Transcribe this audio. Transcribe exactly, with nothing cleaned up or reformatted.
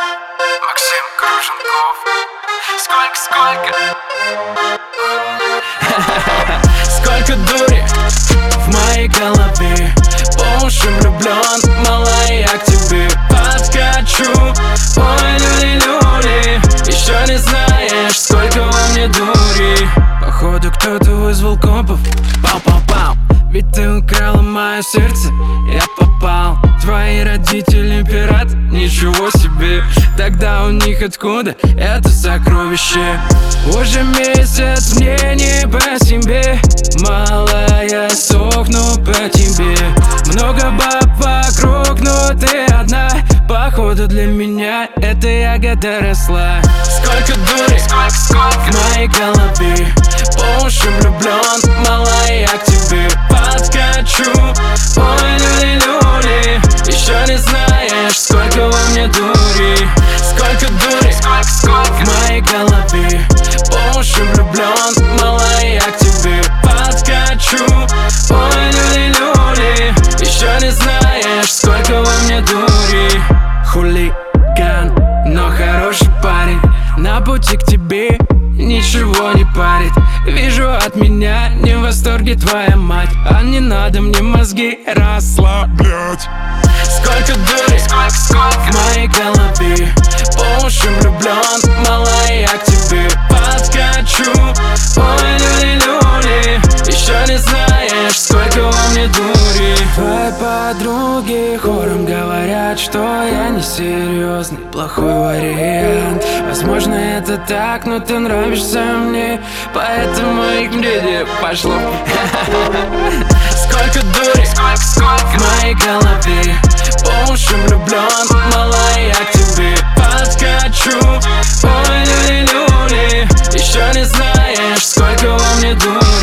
Максим Круженков. Сколько, сколько Сколько дури в моей голове, по уши влюблен, мала, я к тебе подкачу. Ой, люли-люли, еще не знаешь, сколько во мне дури. Походу кто-то вызвал копов. Пау-пау-пау, ведь ты украла мое сердце, я попал. Твои родители пират, ничего себе. Тогда у них откуда это сокровище? Уже месяц мне не по себе, мало, я сохну по тебе. Много баб вокруг, но ты одна. Походу для меня эта ягода росла. Сколько дури сколько, сколько в моей голове, по уши влюблен, мала, я к тебе подкачу. Ой, люли-люли, еще не знаешь, сколько во мне дури. Сколько дури сколько, сколько в моей голове, по уши влюблен, мала, я к тебе подкачу. Ой, люли-люли, еще не знаешь, сколько во мне дури. Хулиган, но хороший парень, на пути к тебе ничего не парит. Вижу, от меня не в восторге твоя мать, а не надо мне мозги расслаблять. Сколько дури сколько, сколько в моей голове, по уши влюблен, мала, я к тебе подкачу. Ой, люли-люли, еще не знаешь, сколько во мне дури. Твои подруги хором говорят, что я несерьезный, плохой вариант. Возможно, это так, но ты нравишься мне, поэтому их мнение пошло. Сколько дури сколько, сколько в моей голове, по уши влюблен, мала, я к тебе подкачу. Ой, люли-люли, еще не знаешь, сколько во мне дури.